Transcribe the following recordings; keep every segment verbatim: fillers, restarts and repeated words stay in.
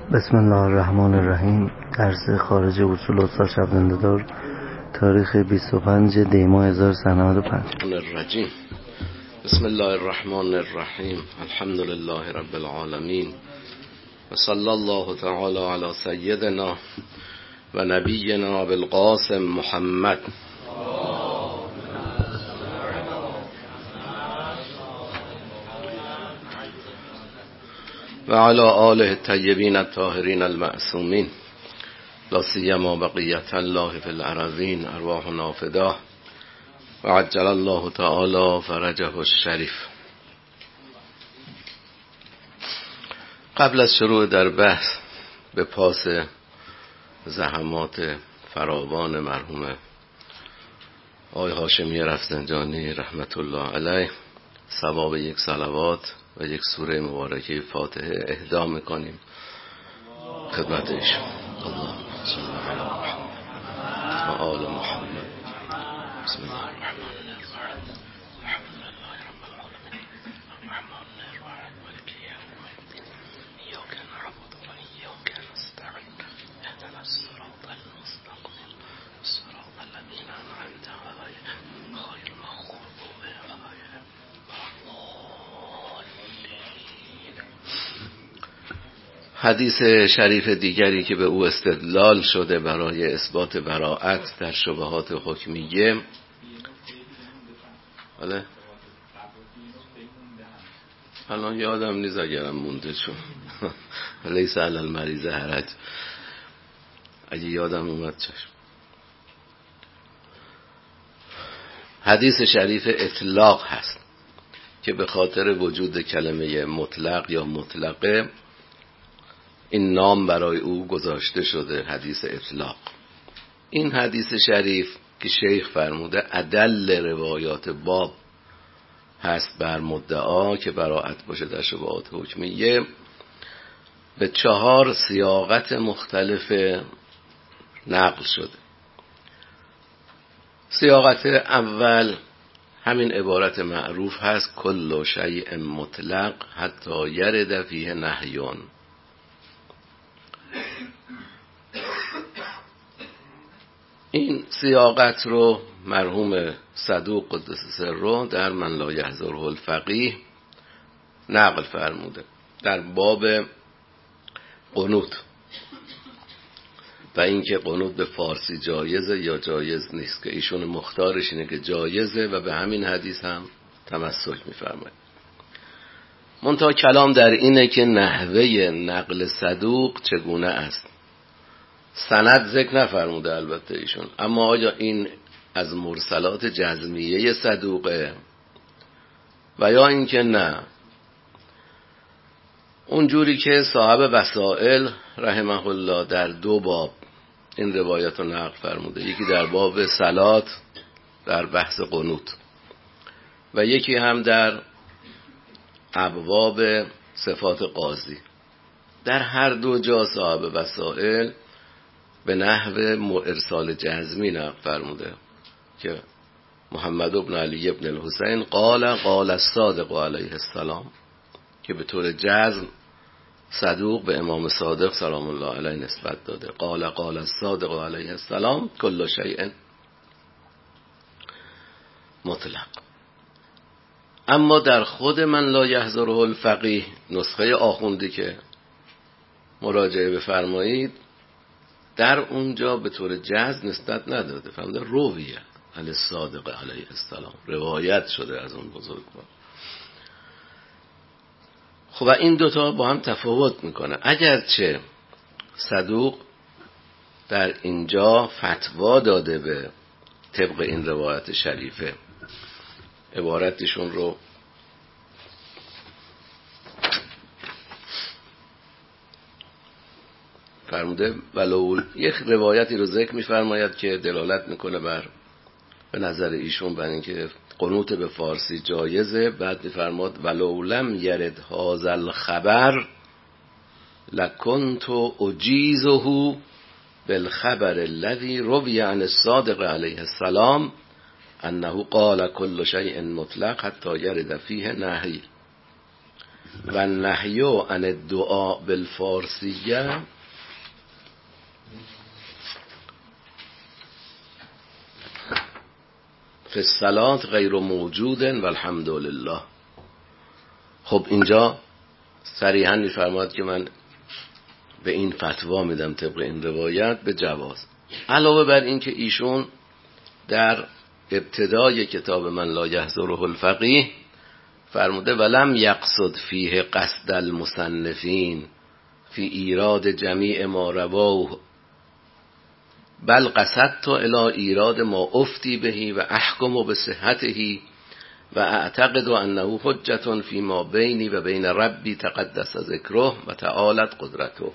بسم الله الرحمن الرحیم. درس خارج اصول استاد شبننده‌دار، تاریخ بیست و پنج دی ماه هزار و سیصد و نود و پنج. الرجیم. بسم الله الرحمن الرحیم. الحمد لله رب العالمین و صلی الله تعالی علی سیدنا و نبینا بالقاسم محمد و علی آله الطیبین الطاهرین المعصومین، لا سیما بقیة الله فی الارضین، ارواحنا فداه و عجل الله تعالی فرجه الشریف. قبل از شروع در بحث به پاس زحمات فراوان مرحوم آقای هاشمی رفسنجانی رحمت الله علیه، ثواب یک صلوات و یک سوره مبارکه فاتحه اهدا میکنیم خدمت ایشون. اللهم صل علی محمد و آل محمد. بسم الله الرحمن الرحیم. الحمد لله رب العالمین الرحمن الرحیم مالک یوم الدین ایاک نعبد و ایاک نستعین اهدنا الصراط المستقیم صراط الذین انعمت علیهم غیر المغضوب علیهم. حدیث شریف دیگری که به او استدلال شده برای اثبات براءت در شبهات حکمیه، بله الان یادم نیست اگرم مونده چون لیس علی المریض حرج، اگه یادم اومد چشم. حدیث شریف اطلاق هست که به خاطر وجود کلمه مطلق یا مطلقه این نام برای او گذاشته شده، حدیث اطلاق. این حدیث شریف که شیخ فرموده ادل روایات باب هست بر مدعا که براءت باشه در شبهات حکمیه، به چهار سیاقت مختلف نقل شده. سیاقت اول همین عبارت معروف هست کل شیء مطلق حتی یرد فیه نهیون. این سیاقت رو مرحوم صدوق قدس سره در من لا یحضره الفقیه نقل فرموده در باب قنوت و اینکه قنوت به فارسی جایزه یا جایز نیست، که ایشون مختارش اینه که جایزه و به همین حدیث هم تمسک می‌فرماید. منتها کلام در اینه که نحوه نقل صدوق چگونه است. سند ذکر نفرموده البته ایشون، اما آیا این از مرسلات جزمیه صدوقه و یا اینکه نه اونجوری که صاحب وسائل رحمه الله در دو باب این روایت رو نقل فرموده، یکی در باب صلات در بحث قنوت و یکی هم در ابواب صفات قاضی. در هر دو جا صاحب وسائل به نحو ارسال جزمی نقل فرموده که محمد بن علی بن الحسین قال قال الصادق علیه السلام، که به طور جزم صدوق به امام صادق سلام الله علیه نسبت داده. قال قال الصادق علیه السلام کل شیء مطلق. اما در خود من لا یحضره الفقیه نسخه آخوندی که مراجعه بفرمایید، در اونجا به طور جزم نسبت نداده، فرموده رویه علی الصادق علیه السلام، روایت شده از اون بزرگوار. خب این دوتا با هم تفاوت میکنه، اگرچه صدوق در اینجا فتوا داده به طبق این روایت شریفه. عبارتشون رو فرموده ولو یک روایتی رو ذکر می‌فرماید که دلالت میکنه بر به نظر ایشون بر اینکه قنوت به فارسی جایزه. بعد می‌فرماد ولو لم یرد هذا الخبر لکنت اجیزه بالخبر الذي روی عن الصادق علیه السلام انه قال كل شيء مطلق حتی یرد فیه نهی. و نهیو عن الدعاء بالفارسیه فی الصلاة غیر موجود والحمد لله. خب اینجا صریحا میفرماد که من به این فتوا میدم طبق این روایت به جواز. علاوه بر این که ایشون در ابتدای کتاب من لا یحضره الفقیه فرموده ولم یقصد فیه قصد المصنفین فی ایراد جمیع ما رواه بل قصدت الی ایراد ما افتی بهی و احکم بصحته و اعتقد انه حجة فی ما بینی و بین ربی تقدس ذکره و تعالت قدرته.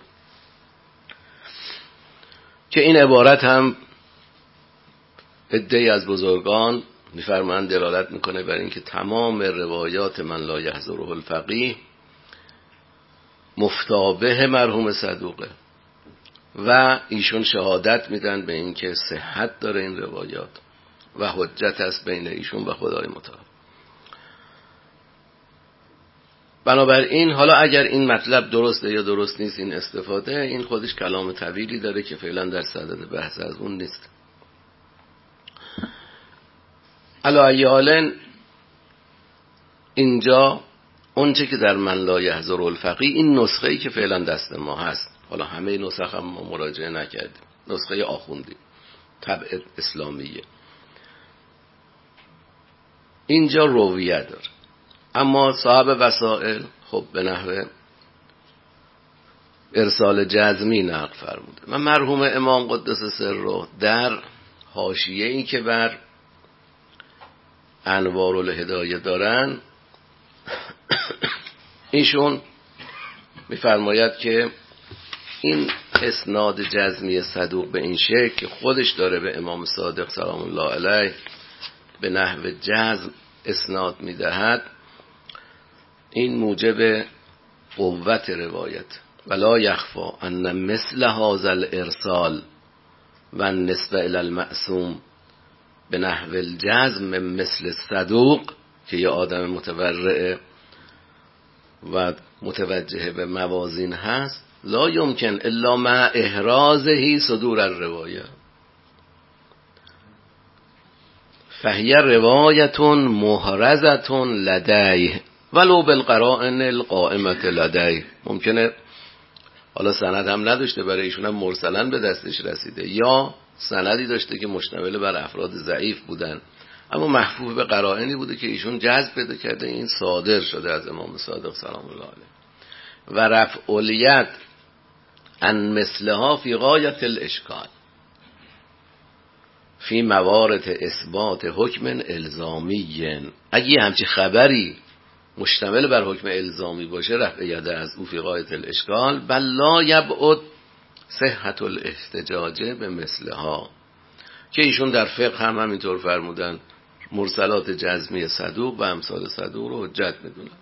که این عبارت هم عده‌ای از بزرگان میفرمایند دلالت میکنه بر اینکه تمام روایات من لا یحضره الفقیه مفتابه مرحوم صدوقه و ایشون شهادت میدن به اینکه صحت داره این روایات و حجت است بین ایشون و خدای متعال. بنابراین حالا اگر این مطلب درسته یا درست نیست این استفاده، این خودش کلام طویلی داره که فعلا در صدد بحث از اون نیست. علی ای حال اینجا اونچه که در من لا یحضره الفقیه، این نسخه‌ای که فعلا دست ما هست، حالا همه نسخ هم ما مراجعه نکردیم، نسخه آخوندی طبع اسلامیه، اینجا رویه داره. اما صاحب وسائل خب به نحو ارسال جزمی نقل فرموده و مرحوم امام قدس سره در حاشیه‌ای که بر انوار الهدایه دارن ایشون میفرماید که این اسناد جزمی صدوق به این شکل که خودش داره به امام صادق سلام الله علیه به نحو جزم اسناد میدهد، این موجب قوت روایت. ولا یخفا ان مثل هذا الارسال و النسبه الی المعصوم به نحو الجزم مثل صدوق که یه آدم متورع و متوجه به موازین هست، لا یمکن الا مع احرازه صدور الروایه فهی روایتون محرزتون لدیه ولو بالقرائن القائمت لدیه. ممکنه حالا سند هم نداشته، برای ایشون هم مرسلا به دستش رسیده، یا سندی داشته که مشتمل بر افراد ضعیف بودن اما محفوظ به قرائنی بوده که ایشون جذب پیدا کرده، این صادر شده از امام صادق سلام الله علیه. و رفع الید ان مثلها فی غایت الاشکال فی موارد اثبات حکم الزامی. اگه همچی خبری مشتمل بر حکم الزامی باشه رفع یده از او فی غایت الاشکال بل لا یبعد صحت الاحتجاج به مثلها، که ایشون در فقه هم همینطور فرمودن مرسلات جزمی صدوق و امثال صدوق رو حجت میدونن.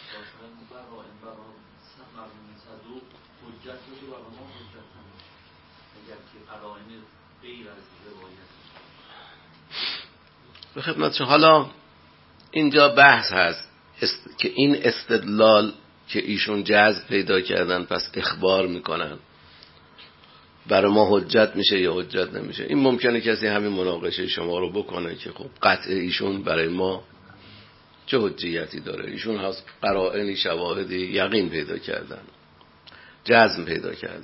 به خدمتشون حالا اینجا بحث هست است... که این استدلال که ایشون جذب پیدا کردن پس اخبار میکنن برای ما حجت میشه یا حجت نمیشه. این ممکنه کسی همین مناقشه شما رو بکنه که خب قطع ایشون برای ما چه حجیتی داره، ایشون هست قرائنی شواهدی یقین پیدا کردن، جزم پیدا کردن،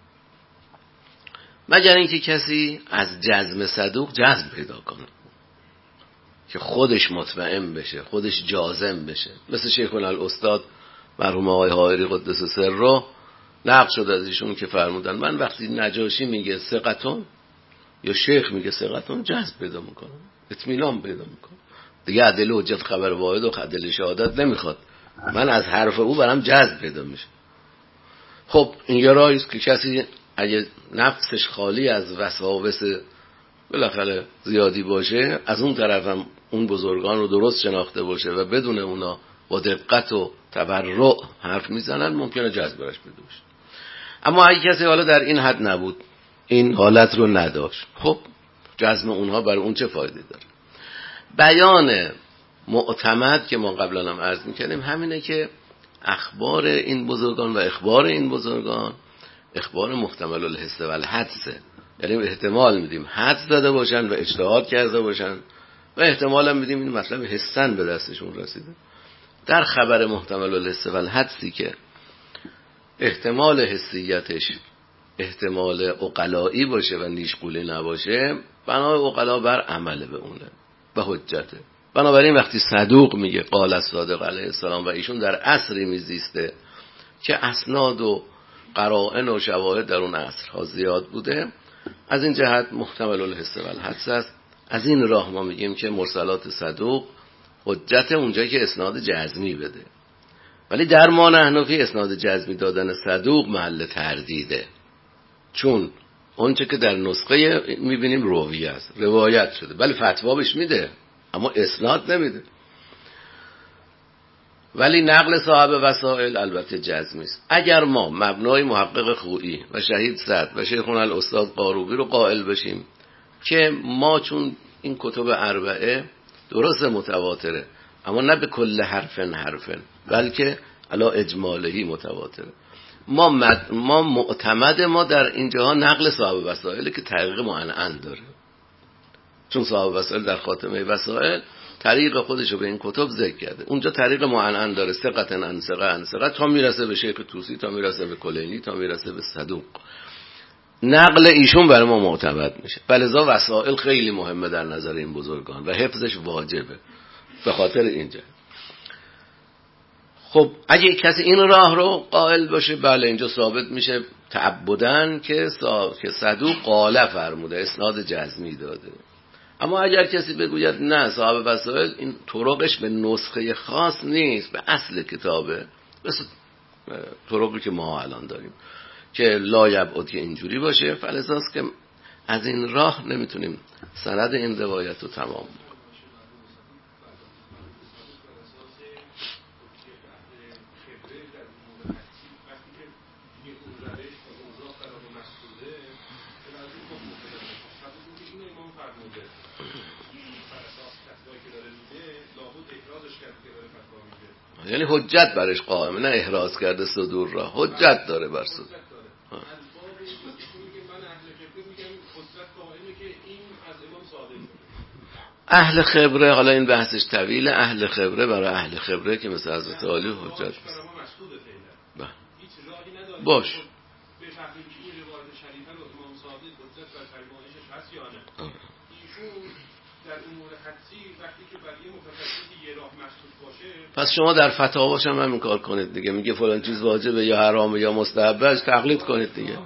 مگر اینکه کسی از جزم صدوق جزم پیدا کنه که خودش مطمئن بشه، خودش جازم بشه، مثل شیخنا الاستاد مرحوم آقای حائری قدس سره نقل شد از ایشون که فرمودن من وقتی نجاشی میگه ثقتون یا شیخ میگه ثقتون جذب پیدا میکنم، اطمینان پیدا میکنم، دیگه عدل حجت خبر واحد و عدل شهادت نمیخواد، من از حرف او برام جذب پیدا میشه. خب این یه راهی است که کسی اگه نفسش خالی از وساوس بالاخره زیادی باشه، از اون طرف هم اون بزرگان رو درست شناخته باشه و بدون اونا با دقت و تبرع حرف میزنن، ممکنه جذب برش پیدا بشه. اما اگه کسی حالا در این حد نبود، این حالت رو نداشت، خب جزم اونها برای اون چه فایده داره؟ بیان معتمد که ما قبلا هم عرض میکردیم همینه که اخبار این بزرگان و اخبار این بزرگان اخبار محتمل الحس و الحدسه، یعنی احتمال میدیم حدس زده باشن و اجتهاد کرده باشن و احتمال هم میدیم این مطلب حسن به دستشون رسیده. در خبر محتمل الحس و الحدسی که احتمال حسیتش احتمال عقلایی باشه و نیشگولی نباشه، بنای عقلا بر عمل به اونه و حجته. بنابراین وقتی صدوق میگه قال الصادق علیه السلام و ایشون در عصری میزیسته که اسناد و قرائن و شواهد در اون عصرها زیاد بوده، از این جهت محتمل الحس و الحدس است. از این راه ما میگیم که مرسلات صدوق حجت اونجایی که اسناد جزمی بده، ولی در ما نحنفی اسناد جزمی دادن صدوق محل تردیده، چون اونچه که در نسخه میبینیم راوی است، روایت شده، ولی فتوا بهش میده اما اسناد نمیده. ولی نقل صاحب وسائل البته جزمی است. اگر ما مبنای محقق خویی و شهید صدر و شیخنا الاستاد قاروبی رو قائل بشیم که ما چون این کتب اربعه درست متواتره اما نه به کل حرفن حرفن بلکه علا اجمالهی متواتره، ما مد... ما معتمد ما در اینجاها نقل صاحب وسائل که طریق معنعن داره، چون صاحب وسائل در خاتمه وسائل طریق خودش رو به این کتب ذکر کرده، اونجا طریق معنعن داره، ثقتن عن ثقه عن ثقه تا میرسه به شیخ طوسی، تا میرسه به کلینی، تا میرسه به صدوق. نقل ایشون برای ما معتمد میشه، فلذا وسائل خیلی مهمه در نظر این بزرگان و حفظش واجبه. به خاطر اینجا خب اگه کسی این راه رو قائل باشه، بله اینجا ثابت میشه تعبدن که سا... که صدوق قاله فرموده، اسناد جزمی داده. اما اگر کسی بگوید نه صاحب وسائل این طرقش به نسخه خاص نیست، به اصل کتابه، مثل طرقی که ما الان داریم که لا یبعد که اینجوری باشه، فلذاست که از این راه نمیتونیم سند این روایت رو تمام کنیم. یعنی حجت برش قائمه، نه احراز کرده صدور را، حجت داره بر صدور. اهل خبره، حالا این بحثش طویله، اهل خبره برای اهل خبره که مثل حضرت علی حجت است. باش پس شما در فتاواش هم همین کار کنید دیگه، میگه فلان چیز واجبه یا حرامه یا مستحبه، از تقلید کنید دیگه.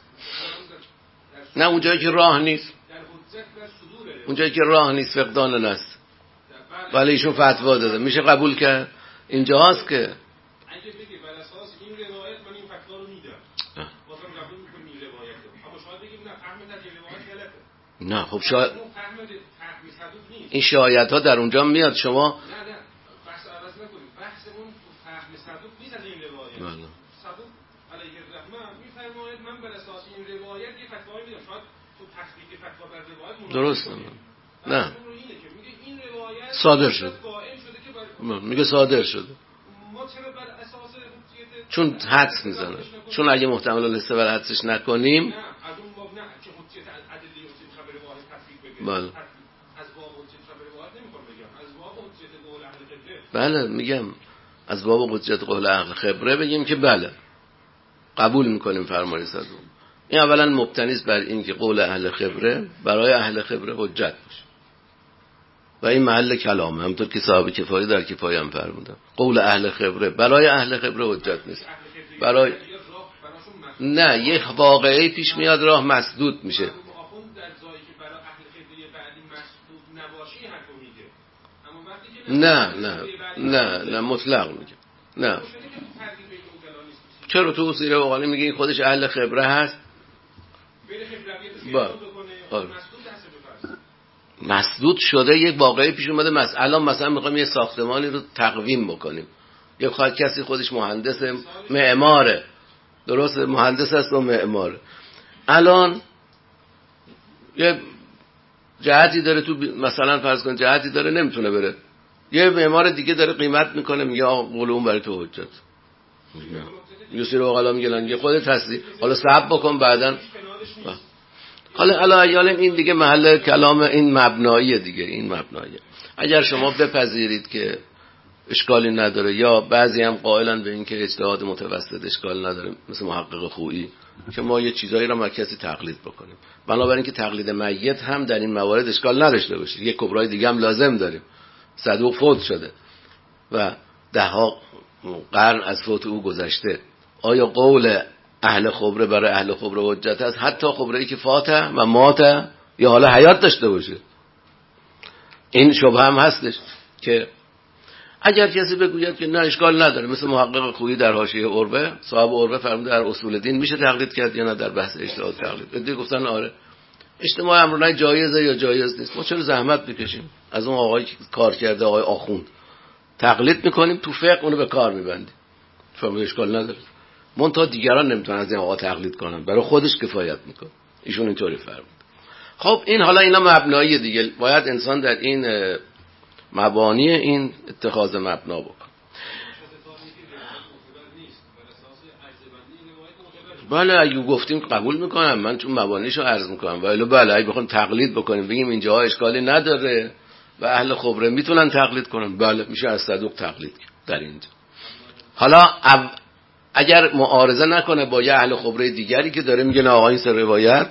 نه اونجایی که راه نیست، اونجایی که راه نیست فقدان نص، ولی ایشون فتوا داده میشه قبول کرد. اینجا هست که اگه بگه بر اساس این روایت من این فتوا رو میدم، واسه قبول میکنم این روایت رو، اما شاید بگیم نه فهم در این روایت غلطه. نه خب شاید این شایعات ها در اونجا میاد، شما نه نه بحث عوض نکنید، بحث اون فهم صدوق نیست از این روایت. بله. صدوق علیه الرحمه میفرماید من بر اساس این روایت یه فتوا میدم، شاید تو تحقیق فتوا بر روایت درست نه نه این روایت صادر شد، میگه صادر شده ما چرا بر اساس حجیت چون حدس میزنه، چون اگه محتمل الاستفاده بر حدسش نکنیم نه از اون باب نه که حجیت عدلی و خبر واحد تفسیر بگیم، بله از باب حجیت خبر واحد نمیخوام بگم، از باب حجیت قول اهل خبره، بله میگم از باب حجیت قول اهل خبره بگیم که بله قبول میکنیم فرمای صدوق. این اولا مبتنی است بر این که قول اهل خبره برای اهل خبره حجت باشه و این محل کلامه، همونطور که صاحب کفایه در کفایه هم فرمودن قول اهل خبره برای اهل خبره حجت نیست، برای نه یه واقعی پیش میاد راه مسدود میشه. نه نه نه نه مطلق میگه نه. چرا تو سیره واقعی میگه این خودش اهل خبره هست؟ با مسدود شده، یک واقعی پیش اومده. مثلا الان مثلا میخوایم یه ساختمانی رو تقویم بکنیم، یه خواهد کسی خودش مهندس معماره، درست مهندس است و معماره، الان یه جهتی داره تو مثلا فرض کن جهتی داره نمیتونه بره، یه معمار دیگه داره قیمت میکنه میگه آقا قول اون برای تو حجت، یوسیر اوغلا میگن که خودت هستی، حالا صبر بکن بعدن. حالا حالا این دیگه محل کلام این مبناییه دیگه، این مبناییه. اگر شما بپذیرید که اشکالی نداره، یا بعضی هم قائلن به این که اجتهاد متوسط اشکال نداره، مثل محقق خویی، که ما یه چیزایی رو ما کسی تقلید بکنیم، بنابراین که تقلید میت هم در این موارد اشکال نداشته باشه. یه کبرای دیگه هم لازم داریم. صدوق فوت شده و ده ها قرن از فوت او گذشته، آیا قول اهل خبره برای اهل خبره حجت است، حتی خبره‌ای که فاته و ماته یا حالا حیات داشته باشه؟ این شبهه هم هستش که اگر کسی بگوید که نه اشکال نداره، مثل محقق خویی در حاشیه عروه، صاحب عروه فرموده در اصول دین میشه تقلید کرد یا نه در بحث اجتهاد تقلید. ادعی گفتن آره اجتماع امرونه جایزه یا جایز نیست، ما چرا زحمت بکشیم از اون آقایی که کار کرده، آقای آخوند، تقلید میکنیم تو فقه اونو به کار میبندیم، فرموده اشکال نداره. منتها دیگران نمیتونن از این آقا تقلید کنن، برای خودش کفایت میکنه. ایشون اینطوری فرمود. خب این حالا اینا مبنایی دیگه، باید انسان در این مبانی این اتخاذ مبنا بکن. بله اگه گفتیم قبول میکنم، من چون مبانیشو عرض میکنم، ولی بله اگه بخوام تقلید بکنیم بگیم اینجاها اشکالی نداره و اهل خبره میتونن تقلید کنن، بله میشه از صدوق تقلید در اینجا. حالا اگر معارضه نکنه با یه اهل خبره دیگری که داره میگه نه آقا این سر روایت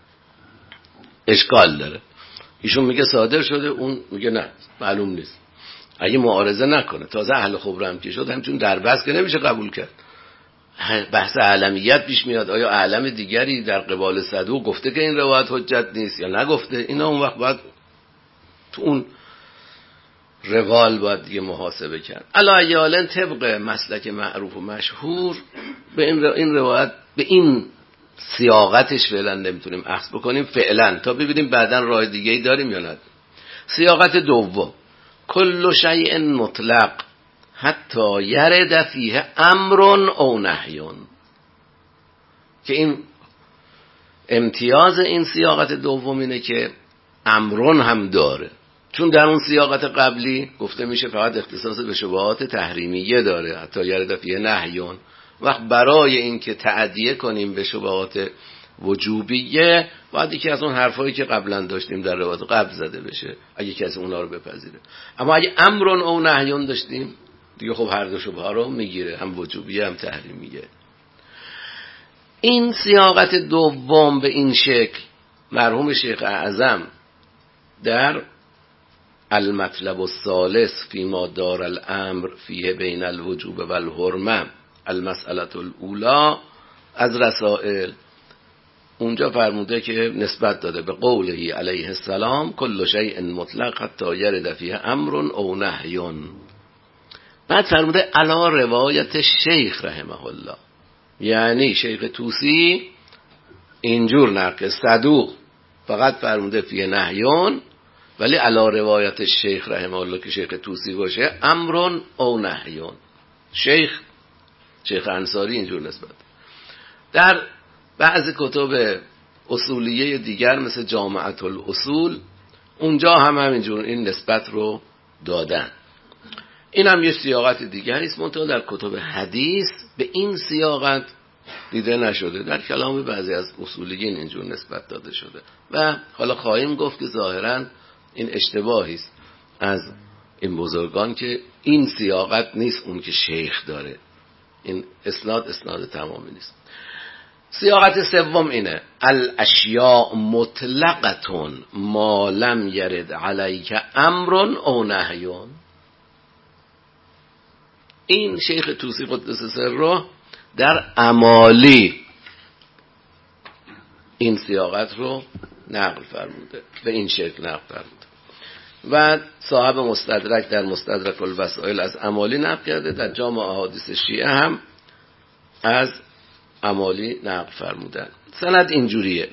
اشکال داره، ایشون میگه صادر شده، اون میگه نه معلوم نیست، اگه معارضه نکنه، تازه اهل خبره هم که شد همچون در بس که نمیشه قبول کرد. بحث علمیت پیش میاد، آیا علم دیگری در قبال صدوق گفته که این روایت حجت نیست یا نگفته؟ اینا اون وقت باید تو اون روال باید دیگه محاسبه کرد. علاوه طبق مسلک معروف و مشهور به این این روایت به این سیاقتش فعلا نمیتونیم اخذ بکنیم فعلا، تا ببینیم بعدن راه دیگه ای داریم یا نه. سیاقت دوم، کل شیء مطلق حتی یرد فیه امر او نهی، که این امتیاز این سیاقت دوم اینه که امرون هم داره، چون در اون سیاقت قبلی گفته میشه فقط اختصاص به شبهات تحریمیه داره، حتی یرد فیه نهیون. وقت برای این که تعدیه کنیم به شبهات وجوبیه باید یکی از اون حرفایی که قبلا داشتیم در روایت قبل زده بشه، اگه کسی اونا رو بپذیره. اما اگه امرون او نهیون داشتیم دیگه خب هر دو شبهه رو میگیره، هم وجوبیه هم تحریمیه. این سیاقت دوم به این شکل مرحوم شیخ اعظم در المطلب الثالث فیما دار الامر فیه بین الوجوب و الحرمه المسئله الاولی از رسائل، اونجا فرموده که نسبت داده به قوله علیه السلام کل شیء مطلق حتی یرد فیه امر او نهی. بعد فرموده علی روایت شیخ رحمه الله، یعنی شیخ طوسی اینجور نقل صدوق فقط فرموده فیه نهیون، ولی علی روایت شیخ رحمه الله که شیخ طوسی باشه امر او نهیون. شیخ شیخ انصاری اینجور نسبت. در بعض کتب اصولیه دیگر مثل جامعة الاصول اونجا هم همینجور این نسبت رو دادن. این هم یه سیاقت دیگری است، منتها در کتب حدیث به این سیاقت دیده نشده، در کلام بعضی از اصولیین اینجور نسبت داده شده و حالا خواهیم گفت که ظاهراً این اشتباهی است از این بزرگان که این سیاقت نیست اون که شیخ داره، این اسناد اسناد تمامی نیست. سیاقت سوم اینه الاشیاء مطلقتون ما لم یرد علیک امر او نهی. این شیخ طوسی قدس سره در امالی این سیاقت رو نقل فرموده، به این شکل نقل فرموده و صاحب مستدرک در مستدرک الوسائل از امالی نقل کرده، در جامع احادیث شیعه هم از امالی نقل فرمودن. سند اینجوریه: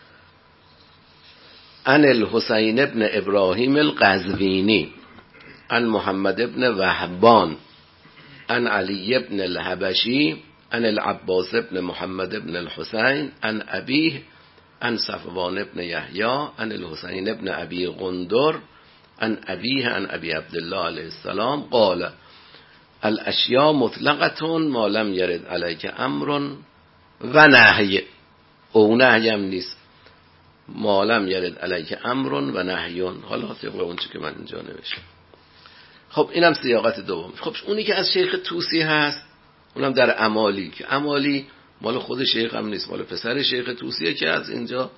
عن الحسین ابن ابراهیم القزوینی عن محمد ابن وهبان عن علی ابن الحبشی عن العباس ابن محمد ابن الحسین عن ابیه عن صفوان ابن یحیی عن الحسین ابن ابی غندر عن ابیه عن ابی عبدالله علیه السلام قال الاشیاء مطلقتون ما لم یرد علیک امر و نهی، او نهی هم نیست، ما لم یرد علیک امر و نهیون. حالا طبق اون چی که من اینجا نوشتم. خب اینم سیاقت دوم. خب اونی که از شیخ طوسی هست اونم در امالی، که امالی مال خود شیخ هم نیست، مال پسر شیخ طوسیه که از اینجا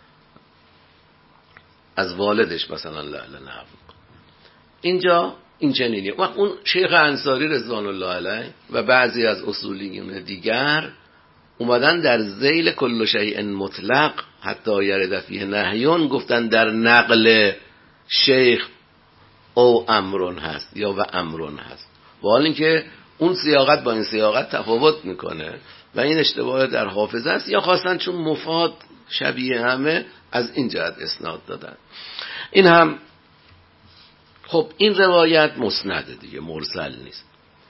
از والدش مثلا لعل نقل. اینجا این چنینیه. وقت اون شیخ انصاری رضوان الله علیه و بعضی از اصولیون دیگر اومدن در ذیل کل شیء مطلق حتی یرد فیه نهیون گفتن در نقل شیخ او امرون هست یا و امرون هست، و حال اینکه اون سیاقت با این سیاقت تفاوت میکنه و این اشتباه در حافظه است، یا خواستن چون مفاد شبیه همه از این جهت اسناد دادن. این هم خب این روایت مسنده دیگه، مرسل نیست،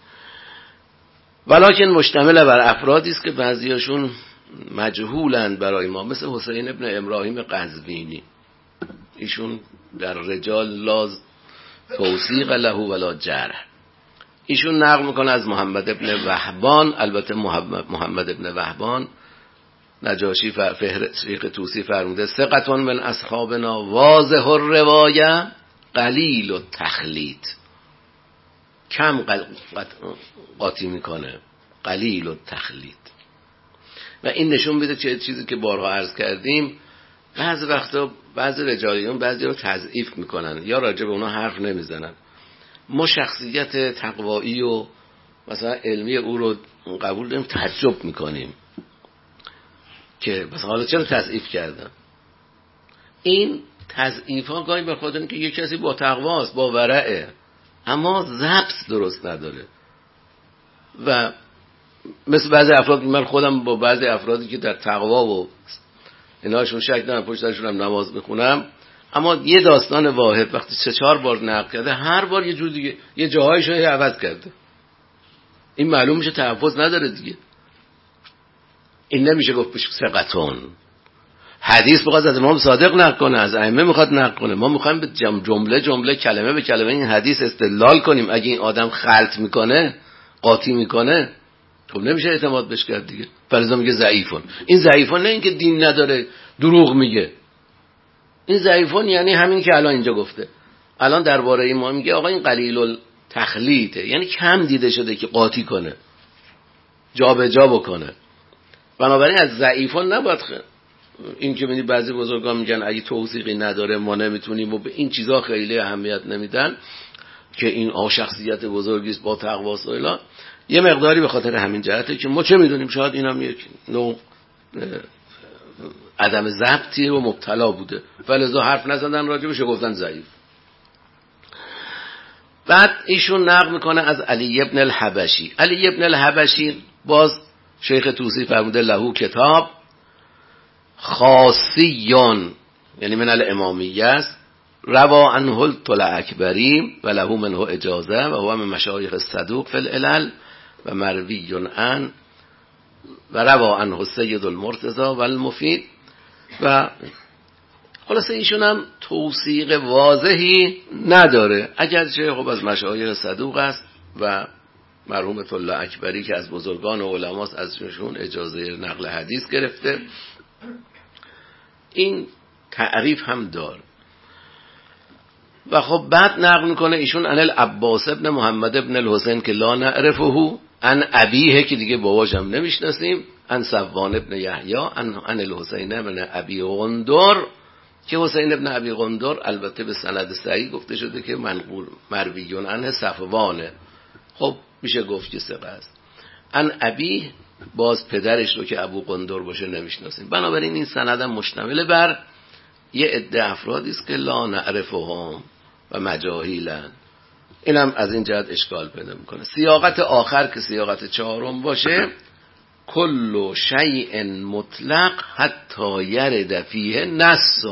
ولکن مشتمل بر افرادی است که بعضیاشون مجهولند برای ما، مثل حسین ابن ابراهیم قزوینی، ایشون در رجال لاز توثیق له ولا جرح. ایشون نقل میکنه از محمد ابن وهبان، البته محمد, محمد ابن وهبان نجاشی شیخ طوسی فرموده ثقتون من اصحابنا واضح الروایه قلیل التخلیط، کم قاطی میکنه، قلیل التخلیط. و این نشون میده چه چیزی که بارها عرض کردیم، بعضی وقتا بعضی رجالیون بعضی رو تضعیف میکنن یا راجع به اونا حرف نمیزنن. ما شخصیت تقوایی و مثلا علمی او رو قبول داریم، تعجب میکنیم که مثلا حالا چرا تضعیف کردن. این تضعیف ها گاهی به خاطر اینکه یک کسی با تقواست، با ورعه، اما ضبط درست نداره. و مثل بعضی افراد، من خودم با بعضی افرادی که در تقوا و ایناشون شک دارم، پشت سرشون هم نماز میخونم، اما یه داستان واحد وقتی سه چهار بار نقل کرده، هر بار یه جور دیگه، یه جاهایش رو عوض کرده، این معلوم میشه تحفظ نداره دیگه. این نمیشه گفت بشه ثقتون. حدیث بخواد از امام صادق نقل کنه، از ائمه میخواد نقل کنه، ما میخوایم به جمله جمله کلمه به کلمه این حدیث استدلال کنیم. اگه این آدم خلط میکنه، قاطی میکنه، خب نمیشه اعتماد بهش کرد دیگه. فلذا میگه ضعیفون. این ضعیفون نه اینکه دین نداره دروغ میگه، این ضعیفون یعنی همین که الان اینجا گفته. الان درباره این ما میگه آقا این قلیل التخلیطه، یعنی کم دیده شده که قاطی کنه، جا به جا بکنه. بنابراین از ضعیفان نباید خ... این که میدید بعضی بزرگان میگن اگه توثیقی نداره ما نمیتونیم، و به این چیزا خیلی اهمیت نمیدن که این آ شخصیت بزرگی است با تقوا و الا، یه مقداری به خاطر همین جهته که ما چه میدونیم، شاید اینم یک نوع عدم ضبطی و مبتلا بوده، فلذا حرف نزدن راجبش، گفتن ضعیف. بعد ایشون نقل میکنه از علی ابن الحبشی. علی ابن الحبشی باز شیخ طوسی فرموده لهو کتاب خاصیون، یعنی من الامامیه است، روا عنه الطلع اکبری و له منه اجازه و هو من مشایخ الصدوق فی العلل و مروی عن و روا عنه سید المرتضی و المفید. و خلاصه ایشون هم توثیق واضحی نداره، اگرچه خب از مشایخ صدوق است و مرحوم طلع اکبری که از بزرگان و علماست ازشون اجازه نقل حدیث گرفته. این تعریف هم داره. و خب بعد نقل میکنه ایشون ان العباس ابن محمد ابن الحسین که لا نعرفه، ان ابیه که دیگه باباش هم نمیشناسیم، ان صفوان ابن یحیی، ان ان الحسین ابن ابی غندر که حسین ابن ابی غندر البته به سند صحیح گفته شده که منقول مرویون عنه صفوانه، خب میشه گفت که ثقه است. ان ابی باز پدرش رو که ابو غندر باشه نمیشناسیم. بنابراین این سند هم مشتمل بر یه عده افرادی است که لا نعرفهم و مجاهیلن. اینم از این جهت اشکال پیدا میکنه. سیاقت آخر که سیاقت چهارم باشه، کل شیء مطلق حتی یرد فیه نص،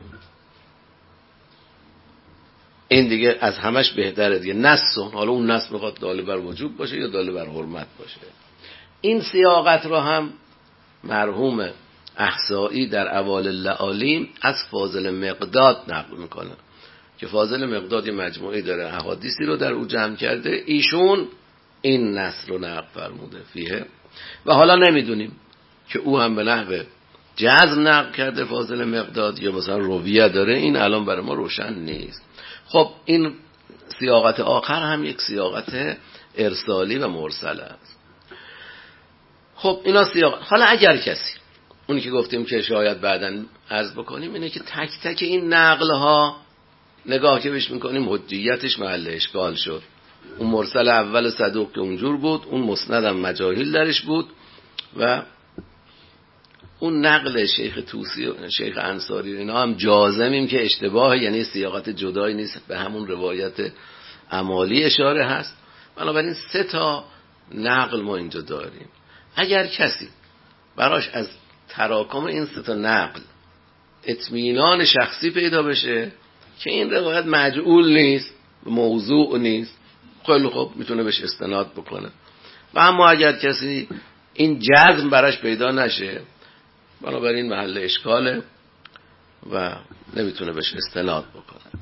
این دیگه از همش بهتره دیگه، نص. حالا اون نص میخواد دال بر وجوب باشه یا دال بر حرمت باشه. این سیاقت رو هم مرحوم احصایی در اوائل اللآلیم از فاضل مقداد نقل میکنه که فاضل مقداد یه مجموعه داره احادیثی رو در او جمع کرده. ایشون این نص رو نقل فرموده فیه و حالا نمیدونیم که او هم به نحو جزم نقل کرده فاضل مقداد یا مثلا رویه داره، این الان برای ما روشن نیست. خب این سیاقت آخر هم یک سیاقت ارسالی و مرسل است. خب اینا سیاقت. حالا اگر کسی، اونی که گفتیم که شاید بعداً عرض بکنیم، اینه که تک تک این نقل ها نگاه که بهش میکنیم حجیتش محل اشکال شد. اون مرسل اول صدوق که اونجور بود، اون مسند هم مجاهیل درش بود و اون نقل شیخ توسی و شیخ انصاری اینا هم جازمیم که اشتباه، یعنی سیاقت جدایی نیست، به همون روایت عمالی اشاره هست. بنابراین سه تا نقل ما اینجا داریم. اگر کسی براش از تراکم این سه تا نقل اطمینان شخصی پیدا بشه که این روایت مجعول نیست، موضوع نیست، خیلی خوب میتونه بهش استناد بکنه. و اما اگر کسی این جزم براش پیدا نشه، بنابراین محل اشکاله و نمیتونه بهش استناد بکنه،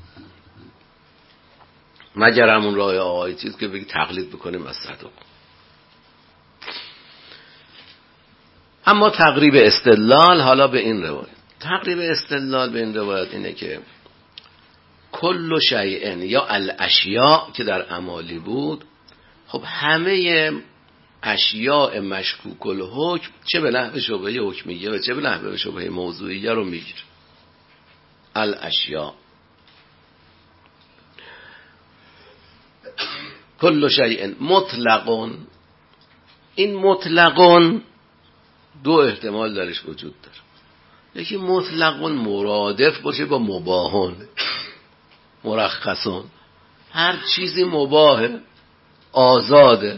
مگر همون راه آقای چیز که بگی تقلید بکنیم از صدوق. اما تقریب استدلال حالا به این روایت، تقریب استدلال به این روایت اینه که کل شیء یا الاشیاء که در امالی بود، خب همه اشیاء مشکوک الحکم چه به نحو شبهه حکمیه و چه به نحو شبهه موضوعیه رو میگیر. الاشیاء کل شیء مطلقون، این مطلقون دو احتمال درش وجود داره. یکی مطلقون مرادف باشه با مباهون، مرخصون، هر چیزی مباهه، آزاده،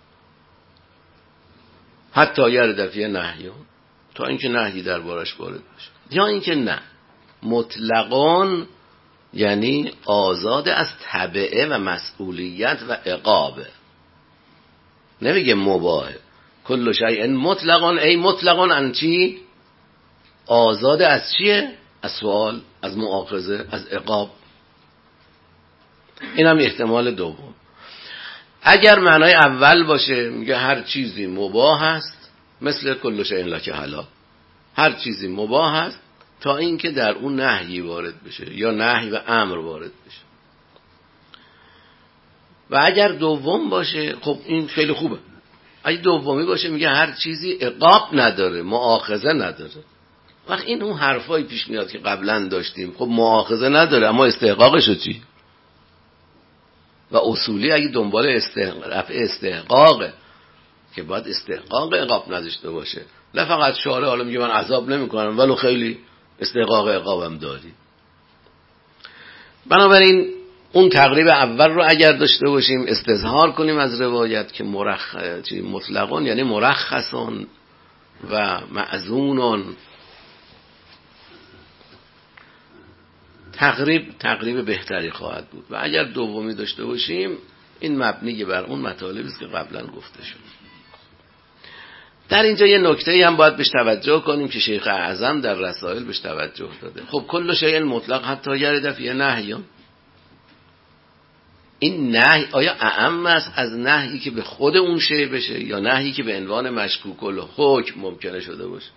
حتی یرد فیه نهیون، تا اینکه نهی دربارش وارد بشه. یا اینکه نه، مطلقون یعنی آزاده از تبعه و مسئولیت و عقابه، نمیگه مباهه. کل شیء مطلقون ای مطلقون ان چی؟ آزاده از چیه؟ از سوال، از مؤاخذه، از عقاب. این هم احتمال دوم. اگر معنای اول باشه میگه هر چیزی مباح است، مثل کل شیء لک حلال، هر چیزی مباح است تا اینکه در اون نهی وارد بشه یا نهی و امر وارد بشه. و اگر دوم باشه خب این خیلی خوبه. اگه دومی باشه میگه هر چیزی عقاب نداره، مؤاخذه نداره. وقت این اون حرفایی پیش میاد که قبلا داشتیم، خب مؤاخذه نداره اما استحقاقشو چی؟ و اصولی اگه دنبال استحقاق رفع استحقاقه که باید استحقاق عقاب نداشته باشه، نه فقط شارع حالا میگه من عذاب نمیکنم ولو خیلی استحقاق عقابم داری. بنابراین اون تقریب اول رو اگر داشته باشیم استظهار کنیم از روایت که مرخ... مطلقون یعنی مرخصون و معزونون، تقریب تقریب بهتری خواهد بود. و اگر دومی داشته باشیم این مبنی بر اون مطالبی است که قبلا گفته شد. در اینجا یه نکته‌ای هم باید بهش توجه کنیم که شیخ اعظم در رسائل بهش توجه داده. خب کل شیء مطلق حتی یرد فیه نهی، این نهی آیا اعم است از نهی که به خود اون شیء بشه یا نهی که به عنوان مشکوک الحکم ممکنه شده باشه؟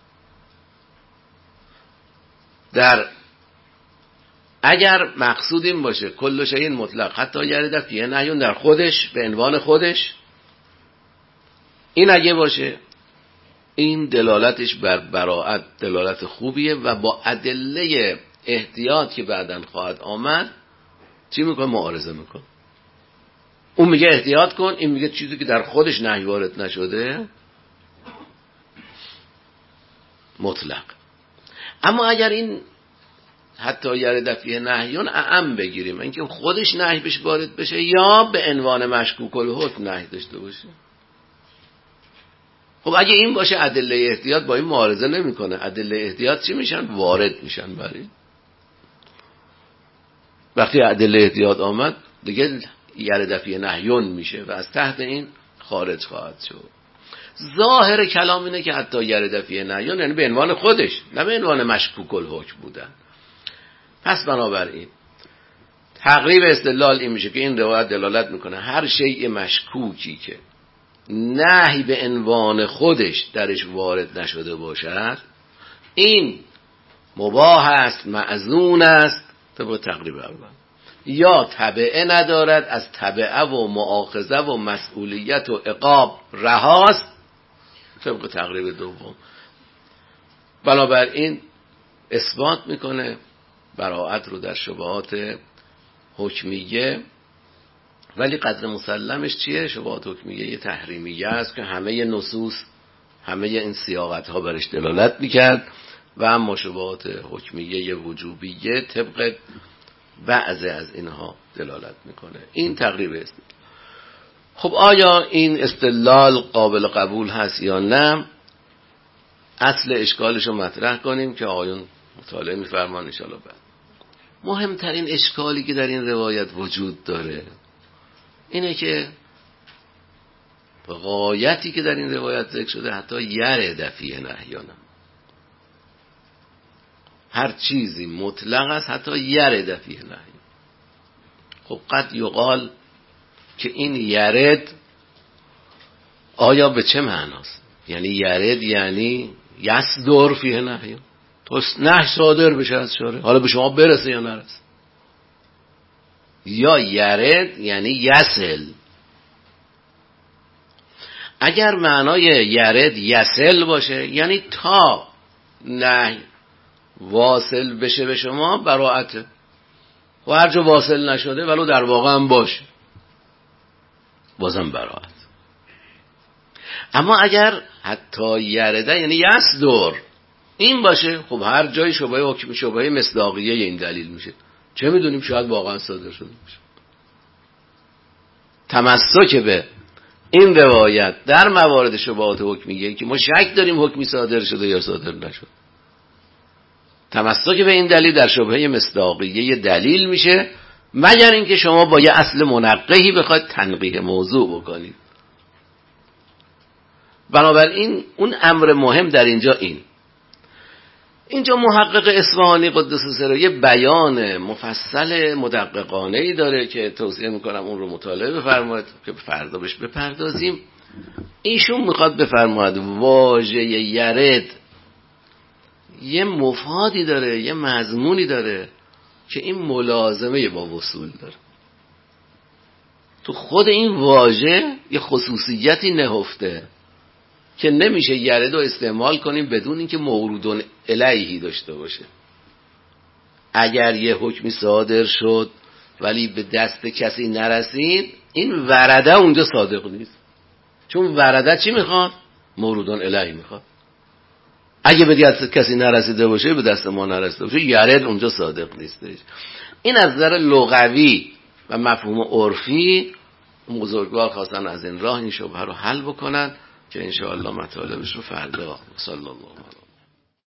در اگر مقصود این باشه کل شیء مطلق حتی یرد فیه نهی در خودش به عنوان خودش، این اگه باشه این دلالتش بر براءت دلالت خوبیه و با ادله احتیاط که بعداً خواهد آمد چی میکنه؟ معارضه میکنه. اون میگه احتیاط کن، این میگه چیزی که در خودش نهی وارد نشده مطلق. اما اگر این حتی یرد فیه نهیون اعم بگیریم، اینکه خودش نهی بشه وارد بشه یا به عنوان مشکوک الحکم نهی داشته باشه، خب اگه این باشه ادله احتیاط با این معارضه نمیکنه. ادله احتیاط چی میشن؟ وارد میشن. برای وقتی ادله احتیاط آمد دیگه یرد فیه نهیون میشه و از تحت این خارج خواهد شد. ظاهر کلام اینه که حتی یرد فیه نهیون یعنی به عنوان خودش، نه به عنوان مشکوک الحکم بودن. پس بنابراین تقریب استدلال این میشه که این روایت دلالت میکنه هر شیء مشکوکی که نهی به عنوان خودش درش وارد نشده باشد این مباح است، معزون است طبق تقریب اول، یا تبعه ندارد، از تبعه و مؤاخذه و مسئولیت و عقاب رهاست طبق تقریب دوم. بنابراین اثبات میکنه براءت رو در شبهات حکمیه، ولی قدر مسلمش چیه؟ شبهات حکمیه یه تحریمیه است که همه نصوص همه این سیاقت ها برش دلالت میکرد و اما شبهات حکمیه وجوبیه طبق بعضی از اینها دلالت میکنه. این تقریب است. خب آیا این استدلال قابل قبول هست یا نه؟ اصل اشکالش رو مطرح کنیم که آقایون مطالعه میفرمان ان شاءالله. بعد مهمترین اشکالی که در این روایت وجود داره اینه که غایتی که در این روایت ذکر شده حتی یر دفیه نهیانم، هر چیزی مطلق است حتی یر دفیه نهی. خب قد یقال که این یرد آیا به چه معناست؟ یعنی یرد یعنی یصدر فیه نهی، تو نه صادر بشه از شارع، حالا به شما برسه یا نرسه. یا یرد یعنی یصل. اگر معنای یرد یصل باشه یعنی تا نه واصل بشه به شما براءته، و هر جا واصل نشده ولو در واقع هم باشه بازم براءت. اما اگر حتی یرده یعنی یصدر این باشه، خب هر جای شبهه حکم شبهه مصداقیه این دلیل میشه، چه میدونیم شاید واقعا صادر شده باشه. تمسک به این روایت در موارد شبهات حکمیه که ما شک داریم حکمی صادر شده یا صادر نشد، تمسک به این دلیل در شبهه مصداقیه دلیل میشه، مگر اینکه شما با یه اصل منقحی بخواید تنقیح موضوع بکنید. بنابراین اون امر مهم در اینجا این اینجا محقق اصفهانی قدس سره یه بیان مفصل مدققانه ای داره که توصیه میکنم اون رو مطالعه بفرمایید که فردا بهش بپردازیم. ایشون میخواد بفرماید واژه یرد یه مفادی داره، یه مضمونی داره که این ملازمه با وصول داره. تو خود این واژه یه خصوصیتی نهفته که نمیشه یرد رو استعمال کنیم بدون اینکه موردون الیهی داشته باشه. اگر یه حکمی صادر شد ولی به دست کسی نرسید، این ورده اونجا صادق نیست، چون ورده چی میخواد؟ موردون الیهی میخواد. اگه به دست کسی نرسیده باشه، به دست ما نرسیده باشه، یرد اونجا صادق نیستش. این از نظر لغوی و مفهوم عرفی بزرگوار خواستن از این راه این شبهه رو حل بکنن که انشاءالله مطالبش رو فردا. صلی الله علیه و